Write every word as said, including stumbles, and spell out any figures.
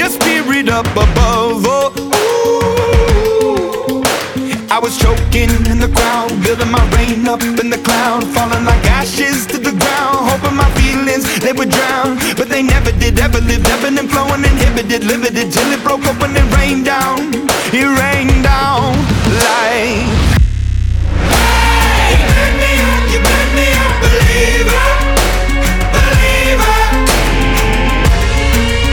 your spirit up above. Oh, ooh. I was choking in the crowd, building my rain up in the cloud, falling like ashes to the ground, hoping my feelings, they would drown. But they never did, ever lived, ebbing and flowing, inhibited, limited, till it broke open and rained down. It rained